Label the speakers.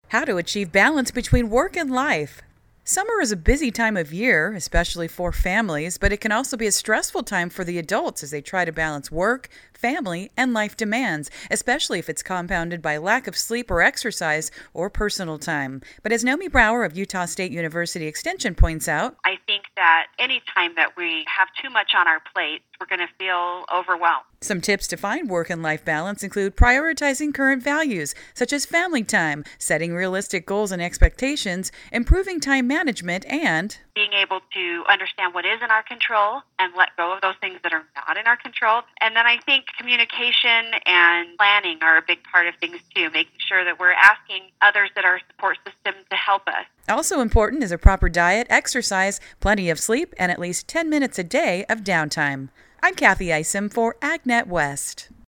Speaker 1: How to achieve balance between work and life. Summer is a busy time of year, especially for families, but it can also be a stressful time for the adults as they try to balance work, family, and life demands, especially if it's compounded by lack of sleep or exercise or personal time. But as Naomi Brower of Utah State University Extension points out,
Speaker 2: I think that any time that we have too much on our plate, we're going to feel overwhelmed.
Speaker 1: Some tips to find work and life balance include prioritizing current values, such as family time, setting realistic goals and expectations, improving time management, and
Speaker 2: being able to understand what is in our control and let go of those things that are not in our control. And then I think communication and planning are a big part of things too, making sure that we're asking others at our support system to help us.
Speaker 1: Also important is a proper diet, exercise, plenty of sleep, and at least 10 minutes a day of downtime. I'm Kathy Isom for AgNet West.